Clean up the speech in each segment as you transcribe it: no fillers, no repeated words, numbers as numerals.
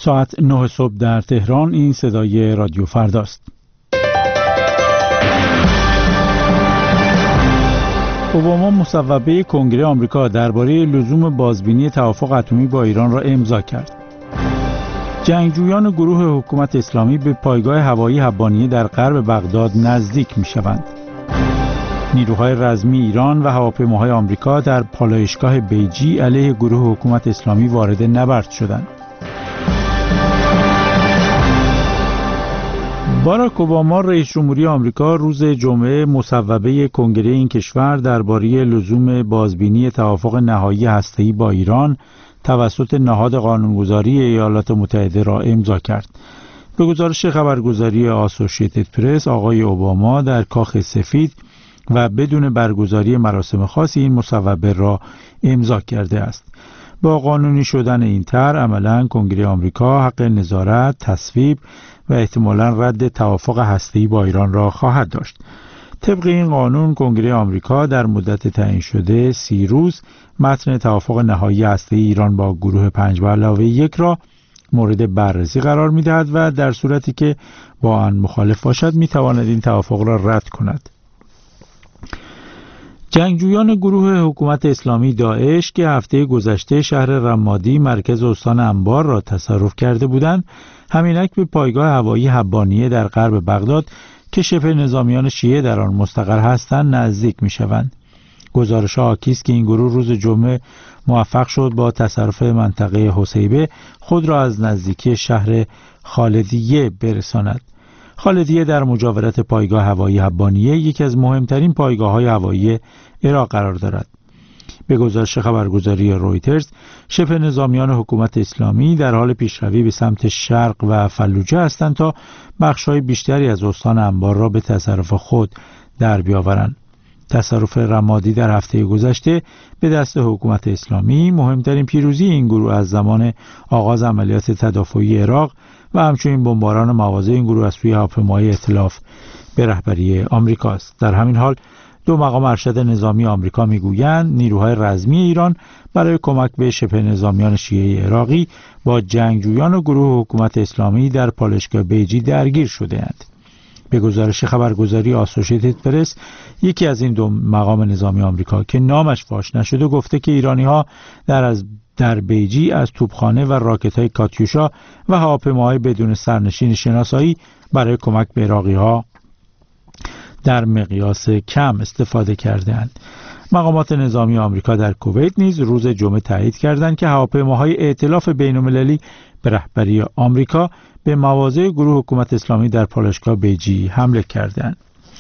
ساعت 9 صبح در تهران. این صدای رادیو فرداست. اوباما مصوبه کنگره آمریکا درباره لزوم بازبینی توافق اتمی با ایران را امضا کرد. جنگجویان گروه حکومت اسلامی به پایگاه هوایی حبانیه در غرب بغداد نزدیک می‌شوند. نیروهای رزمی ایران و هواپیماهای آمریکا در پالایشگاه بیجی علیه گروه حکومت اسلامی وارد نبرد شدند. باراک اوباما رئیس جمهوری آمریکا روز جمعه مصوبه کنگره این کشور درباره لزوم بازبینی توافق نهایی هسته‌ای با ایران توسط نهاد قانونگذاری ایالات متحده را امضا کرد. به گزارش خبرگزاری آسوشیتد پرس، آقای اوباما در کاخ سفید و بدون برگزاری مراسم خاصی این مصوبه را امضا کرده است. با قانونی شدن این طرح عملاً کنگره آمریکا حق نظارت، تصویب و احتمالاً رد توافق هسته‌ای با ایران را خواهد داشت. طبق این قانون کنگره آمریکا در مدت تعیین شده 30 روز متن توافق نهایی هسته‌ای ایران با گروه 5+1 را مورد بررسی قرار می‌دهد و در صورتی که با آن مخالف باشد می‌تواند این توافق را رد کند. جنگجویان گروه حکومت اسلامی داعش که هفته گذشته شهر رمادی مرکز استان انبار را تصرف کرده بودند، همینک به پایگاه هوایی حبانیه در غرب بغداد که شبه نظامیان شیعه در آن مستقر هستند نزدیک می‌شوند. گزارش حاکی است که این گروه روز جمعه موفق شد با تصرف منطقه حسیبه خود را از نزدیکی شهر خالدیه برساند. خالدیه در مجاورت پایگاه هوایی حبانیه یکی از مهمترین پایگاه‌های هوایی عراق قرار دارد. به گزارش خبرگزاری رویترز، شبه نظامیان حکومت اسلامی در حال پیشروی به سمت شرق و فلوجه هستند تا بخش‌های بیشتری از استان انبار را به تصرف خود در بیاورند. تصرف رمادی در هفته گذشته به دست حکومت اسلامی مهمترین پیروزی این گروه از زمان آغاز عملیات تدافعی عراق و همچنین بمباران مواضع این گروه از سوی هواپیماهای ائتلاف به رهبری آمریکا است. در همین حال دو مقام ارشد نظامی آمریکا میگویند نیروهای رزمی ایران برای کمک به شبه نظامیان شیعه عراقی با جنگجویان و گروه حکومت اسلامی در پالایشگاه بیجی درگیر شده‌اند. به گزارش خبرگزاری آسوشیتد پرس، یکی از این دو مقام نظامی آمریکا که نامش فاش نشده گفته که ایرانی‌ها در بیجی از توپخانه و راکت‌های کاتیوشا و هواپیماهای بدون سرنشین شناسایی برای کمک به عراقی‌ها در مقیاس کم استفاده کردند. مقامات نظامی آمریکا در کویت نیز روز جمعه تایید کردند که هواپیماهای ائتلاف بین‌المللی به رهبری آمریکا به مواضع گروه حکومت اسلامی در پالایشگاه بیجی حمله کردند.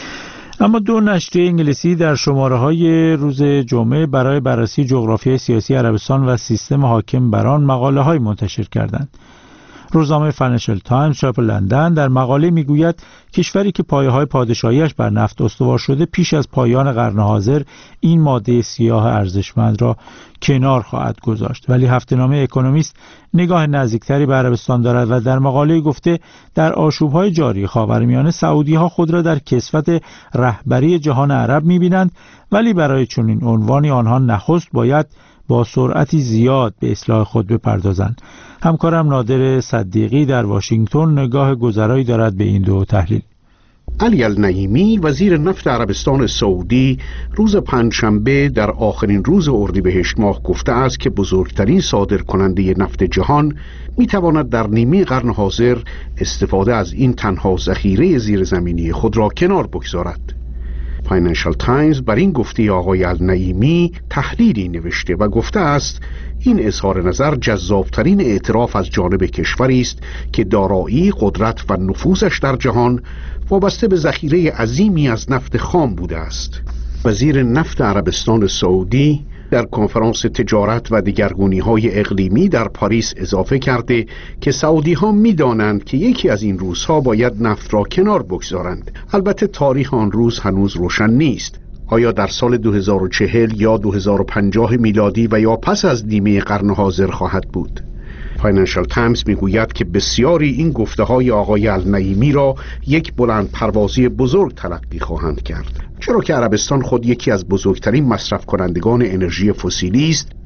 اما دو نشریه انگلیسی در شماره‌های روز جمعه برای بررسی جغرافیای سیاسی عربستان و سیستم حاکم بر آن مقاله‌های منتشر کردند. روزنامه فاینانشل تایمز چاپ لندن در مقاله میگوید کشوری که پایه‌های پادشاهیش بر نفت استوار شده پیش از پایان قرن حاضر این ماده سیاه ارزشمند را کنار خواهد گذاشت، ولی هفته‌نامه اکونومیست نگاه نزدیکتری به عربستان دارد و در مقاله گفته در آشوب‌های جاری خاورمیانه سعودی‌ها خود را در کسوت رهبری جهان عرب می‌بینند، ولی برای چنین عنوانی آنها نخست باید با سرعتی زیاد به اصلاح خود بپردازند. همکارم نادر صدیقی در واشنگتن نگاه گذرایی دارد به این دو تحلیل. علی النعیمی وزیر نفت عربستان سعودی روز پنجشنبه در آخرین روز اردیبهشت ماه گفته است که بزرگترین صادرکننده نفت جهان میتواند در نیمه قرن حاضر استفاده از این تنها ذخیره زیرزمینی خود را کنار بگذارد. فاینانشل تایمز بر این گفته آقای النعیمی تحلیلی نوشته و گفته است این اظهار نظر جذابترین اعتراف از جانب کشوری است که دارایی، قدرت و نفوذش در جهان وابسته به ذخیره عظیمی از نفت خام بوده است. وزیر نفت عربستان سعودی در کنفرانس تجارت و دگرگونی‌های اقلیمی در پاریس اضافه کرده که سعودی‌ها می‌دانند که یکی از این روزها باید نفت را کنار بگذارند. البته تاریخ آن روز هنوز روشن نیست. آیا در سال 2040 یا 2050 میلادی و یا پس از نیمه قرن حاضر خواهد بود؟ فاینانشل تایمز میگوید که بسیاری این گفته‌های آقای النعیمی را یک بلند پروازی بزرگ تلقی خواهند کرد، چرا که عربستان خود یکی از بزرگترین مصرف کنندگان انرژی فسیلی است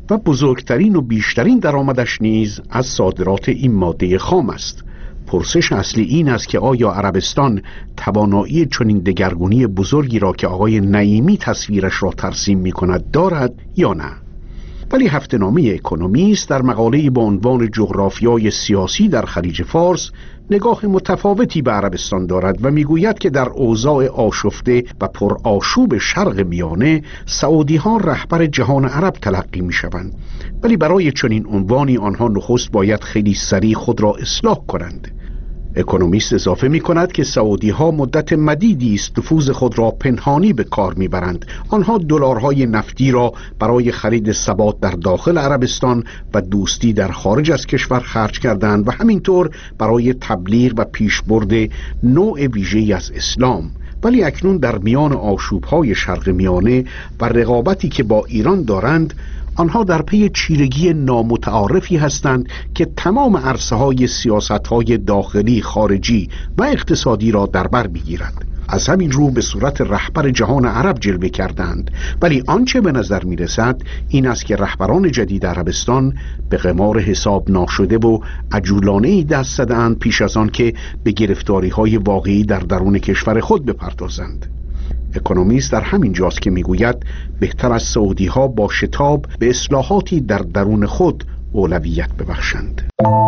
و بزرگترین و بیشترین درآمدش نیز از صادرات این ماده خام است. پرسش اصلی این است که آیا عربستان توانایی چنین دگرگونی بزرگی را که آقای نعیمی تصویرش را ترسیم می‌کند دارد یا نه؟ ولی هفته‌نامه اکونومیست در مقاله‌ای با عنوان جغرافیای سیاسی در خلیج فارس نگاه متفاوتی به عربستان دارد و میگوید که در اوضاع آشفته و پرآشوب شرق میانه سعودی‌ها رهبر جهان عرب تلقی می‌شوند، ولی برای چنین عنوانی آنها نخست باید خیلی سریع خود را اصلاح کنند. اکونومیست اضافه می کند که سعودی ها مدت مدیدی است نفوذ خود را پنهانی به کار می برند. آنها دلارهای نفتی را برای خرید ثبات در داخل عربستان و دوستی در خارج از کشور خرج کردند و همینطور برای تبلیغ و پیشبرد نوع ویژه‌ای از اسلام. ولی اکنون در میان آشوب‌های شرق میانه و رقابتی که با ایران دارند، آنها در پی چیرگی نامتعارفی هستند که تمام عرصه‌های سیاست‌های داخلی، خارجی و اقتصادی را در بر می‌گیرد. از همین رو به صورت رهبر جهان عرب جلوه کردند، ولی آنچه به نظر می‌رسد این است که رهبران جدید عربستان به قمار حساب ناشده و عجولانه‌ای دست زدند پیش از آن که به گرفتاری‌های واقعی در درون کشور خود بپردازند. اکونومیست در همین جاست که میگوید بهتر از سعودی ها با شتاب به اصلاحاتی در درون خود اولویت ببخشند.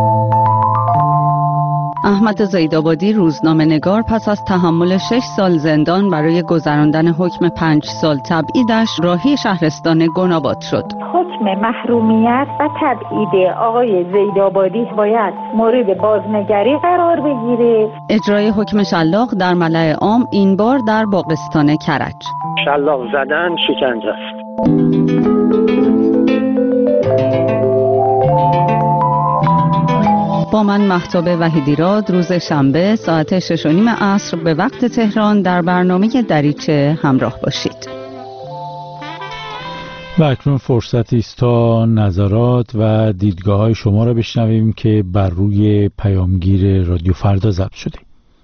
احمد زیدآبادی روزنامه‌نگار پس از تحمل 6 سال زندان برای گذراندن حکم 5 سال تبعیدش راهی شهرستان گناباد شد. حکم محرومیت و تبعید آقای زیدآبادی باید مورد بازنگری قرار بگیره. اجرای حکم شلاق در ملأ عام، این بار در باغستان کرج. شلاق زدن شکنجه است. با من مهتاب وحیدیراد روز شنبه ساعت 6:30 عصر به وقت تهران در برنامه دریچه همراه باشید. و اکنون فرصتی است تا نظرات و دیدگاه‌های شما را بشنویم که بر روی پیامگیر رادیو فردا ضبط شده.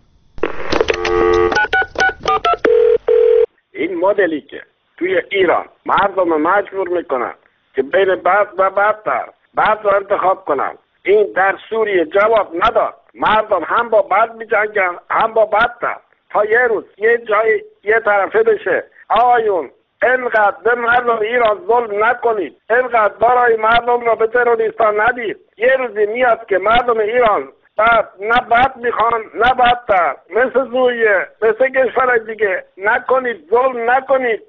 این مدلی که توی ایران مردم مجبور میکنن که بین بد و بدتر بد رو انتخاب کنن، این در سوریه جواب نداد. مردم هم با بد میجنگن هم با بدتر، تا یه روز یه جای یه طرفه بشه آقایون اینقدر به مردم ایران ظلم نکنید، اینقدر دارای مردم را به تروریستان ندید. یه روزی میاد که مردم ایران بعد نه بد میخوان نه بدتر، مثل سوریه مثل کشور دیگه نکنید، ظلم نکنید.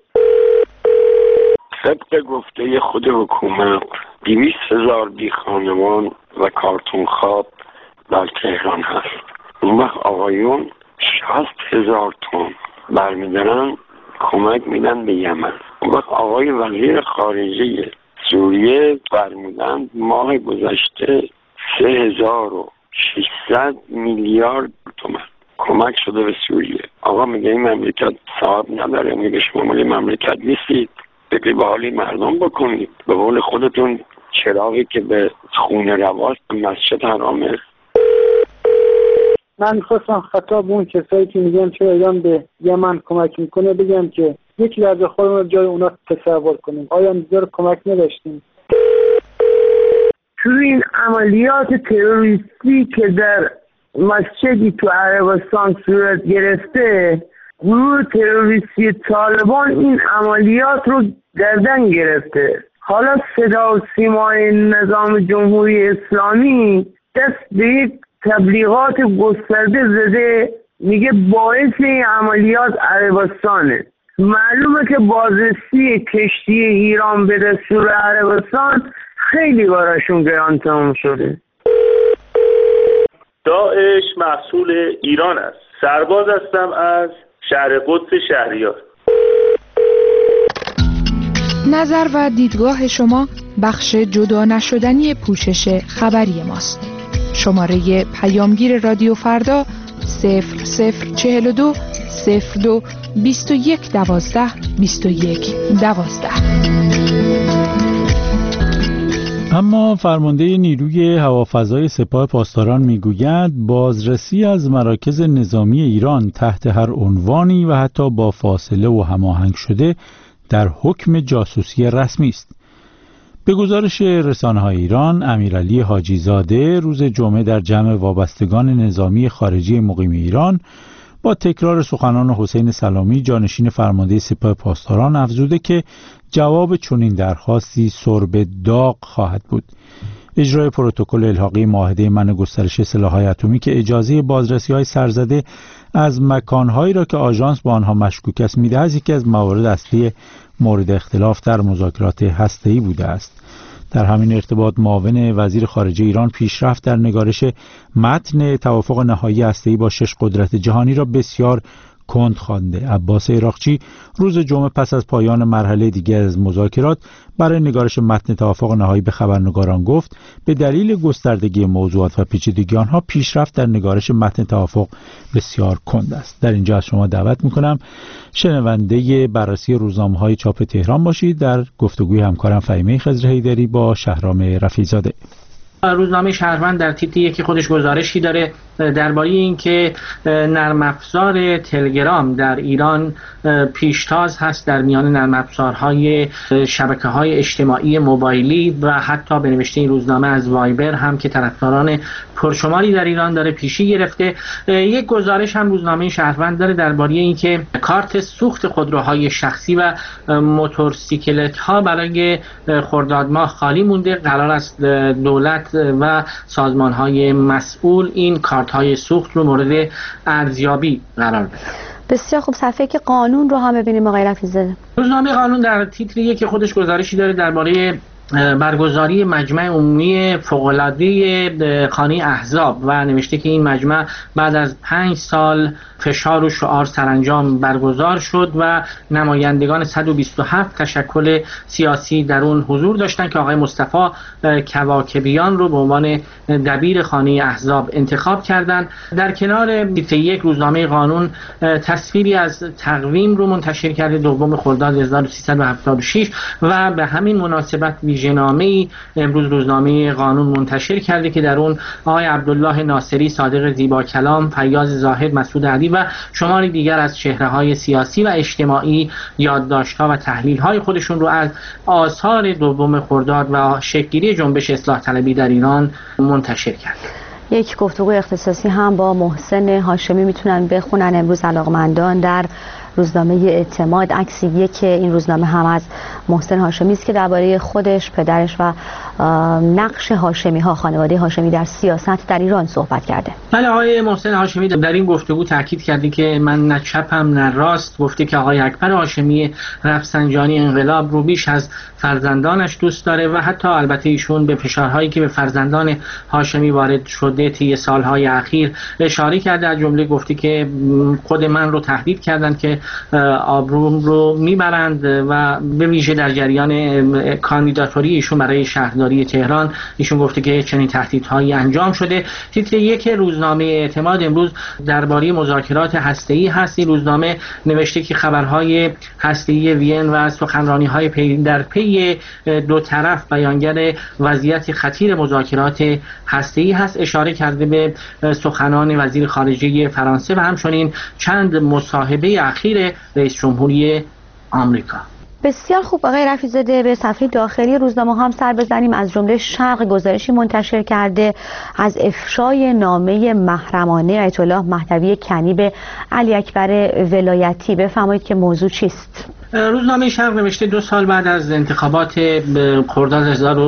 طبق گفته خود حکومت 200,000 بی خانمان و کارتون خواب در تهران هست. اون وقت آقایون 60,000 تن برمیدارن کمک میدن به یمن. اون وقت آقای وزیر خارجه سوریه فرمودن ماه گذشته 3,600 میلیارد تومان کمک شده به سوریه. آقا میگه این مملکت صاحب نداره، میگه شما مال مملکت نیستید، فکر به حال مردم بکنید. به قول خودتون چراغی که به خونه رواست مسجد حرامه. من میخواستم خطاب اون کسایی که میگن چرا ایران به یمن کمک میکنه بگم که یک لحظه خودمون رو جای اونا تصور کنیم. آیا انتظار کمک نداشتیم؟ تو این عملیات تروریستی که در مسجدی تو عربستان صورت گرفته، گروه تروریستی طالبان این عملیات رو گردن گرفته. حالا صدا و سیمای نظام جمهوری اسلامی دست به یک تبلیغات گسترده زده، میگه باعث این عملیات عربستانه. معلومه که بازرسی کشتی ایران به دستور عربستان خیلی براشون گران تمام شده. داعش محصول ایران است. سرباز هستم از شهر قدس شهریار. نظر و دیدگاه شما بخش جدا نشدنی پوشش خبری ماست. شماره پیامگیر رادیو فردا 0042 02 21 12 21 12. اما فرمانده نیروی هوافضای سپاه پاسداران میگوید بازرسی از مراکز نظامی ایران تحت هر عنوانی و حتی با فاصله و هماهنگ شده در حکم جاسوسی رسمی است. به گزارش رسانه‌های ایران، امیرعلی حاجی زاده روز جمعه در جمع وابستگان نظامی خارجی مقیم ایران با تکرار سخنان حسین سلامی جانشین فرمانده سپاه پاسداران افزوده که جواب چنین درخواستی سرب داغ خواهد بود. اجرای پروتکل الحاقی معاهده منع گسترش سلاح‌های اتمی که اجازه بازرسی‌های سرزده از مکان‌هایی را که آژانس با آنها مشکوک است می‌دهد، یکی از موارد اصلی مورد اختلاف در مذاکرات هسته‌ای بوده است. در همین ارتباط معاون وزیر خارجه ایران پیشرفت در نگارش متن توافق نهایی هسته‌ای با 6 قدرت جهانی را بسیار کند خوانده. عباس عراقچی روز جمعه پس از پایان مرحله دیگر از مذاکرات برای نگارش متن توافق نهایی به خبرنگاران گفت به دلیل گستردگی موضوعات و پیچیدگی آنها پیشرفت در نگارش متن توافق بسیار کند است. در اینجا از شما دعوت می‌کنم شنونده بررسی روزنامه‌های چاپ تهران باشید در گفتگوی همکارم فهیمه خضر حیدری با شهرام رفیع‌زاده. روزنامه شهروند در تیتر یکی خودش گزارشی داره درباره اینکه نرم افزار تلگرام در ایران پیشتاز هست در میان نرم افزارهای شبکه‌های اجتماعی موبایلی و حتی به نوشته این روزنامه از وایبر هم که طرفداران پرشماری در ایران داره پیشی گرفته. یک گزارش هم روزنامه شهروند داره درباره اینکه کارت سوخت خودروهای شخصی و موتورسیکلت‌ها برای خرداد ماه خالی مونده. قرار است دولت و سازمان‌های مسئول این کارت‌های سوخت رو مورد ارزیابی قرار بدن. بسیار خوب. صفحه که قانون رو هم ببینیم آقای رفیع‌زاده. روزنامه قانون در تیتری که خودش گزارشی داره درباره برگزاری مجمع عمومی فوق‌العاده خانه احزاب و نوشته که این مجمع بعد از 5 سال فشار و شعار سرانجام برگزار شد و نمایندگان 127 تشکل سیاسی در اون حضور داشتن که آقای مصطفی کواکبیان رو به عنوان دبیر خانه احزاب انتخاب کردند. در کنار تیتر یک روزنامه قانون تصویری از تقویم رو منتشر کرده 2 خرداد 1376 و به همین مناسبت ویژه‌نامه‌ای امروز روزنامه قانون منتشر کرده که در اون آقای عبدالله ناصری، صادق زیبا کلام، فیاض زاهد، مسعود علی و شماری دیگر از چهره‌های سیاسی و اجتماعی یادداشت‌ها و تحلیل‌های خودشون رو از آثار 2 خرداد و شکل‌گیری جنبش اصلاح طلبی در ایران منتشر کرد. یک گفتگو اختصاصی هم با محسن هاشمی میتونن بخونن امروز علاقمندان در روزنامه اعتماد. عکس یک این روزنامه هم از محسن هاشمی است که درباره خودش، پدرش و نقش هاشمی ها، خانواده هاشمی در سیاست در ایران صحبت کرده. بله، آقای محسن هاشمی در این گفتگو تاکید کرده که من نه چپم نه راست. گفته که آقای اکبر هاشمی رفسنجانی انقلاب رو بیش از فرزندانش دوست داره و حتی البته ایشون به فشارهایی که به فرزندان هاشمی وارد شده طی سالهای اخیر اشاره کرده. از جمله گفته که خود من رو تهدید کردند که آبروم رو میبرند و به ویژه در جریان کاندیداتوری ایشون برای شهرداری تهران ایشون گفته که چنین تهدیدهایی انجام شده. تیتر یک روزنامه اعتماد امروز درباره مذاکرات هسته‌ای هست. این روزنامه نوشته که خبرهای هسته‌ای وین و سخنرانی‌های پی در پی دو طرف بیانگر وضعیت خطیر مذاکرات هسته‌ای هست. اشاره کرده به سخنان وزیر خارجه فرانسه و همچنین چند مصاحبه اخیر رئیس جمهوری آمریکا. بسیار خوب. آقای رفیع‌زاده، به صفحه داخلی روزنامه هم سر بزنیم. از جمله شرق گزارشی منتشر کرده از افشای نامه محرمانه آیت الله مهدوی کنی به علی اکبر ولایتی. بفرمایید که موضوع چیست؟ روزنامه شرق نوشته 2 سال بعد از انتخابات خرداد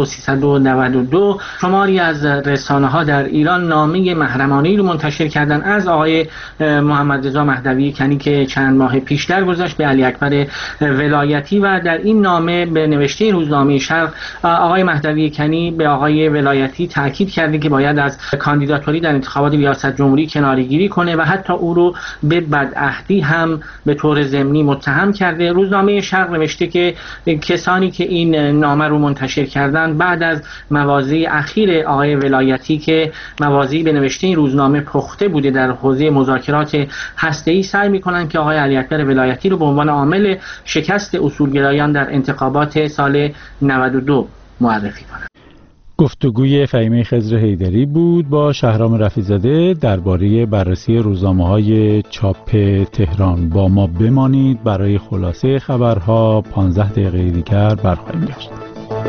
1392 شماری از رسانه‌ها در ایران نامه محرمانه‌ای رو منتشر کردن از آقای محمد رضا مهدوی کنی که چند ماه پیش درگذشت به علی اکبر ولایتی و در این نامه به نوشته روزنامه شرق آقای مهدوی کنی به آقای ولایتی تاکید کرده که باید از کاندیداتوری در انتخابات ریاست جمهوری کناره‌گیری کنه و حتی او رو به بدعهدی هم به طور ضمنی متهم کرده. روزنامه شرق نوشته که کسانی که این نامه رو منتشر کردن بعد از مواضع اخیر آقای ولایتی که مواضعی به نوشته این روزنامه پخته بوده در حوزه مذاکرات هسته‌ای سعی می‌کنند که آقای علی اکبر ولایتی رو به عنوان عامل شکست اصولگرایان در انتخابات سال 92 معرفی کنند. گفتگوی فهیمه خضر حیدری بود با شهرام رفیع‌زاده درباره بررسی روزنامه‌های چاپ تهران. با ما بمانید، برای خلاصه خبرها 15 دقیقه دیگر برخواهیم گشت.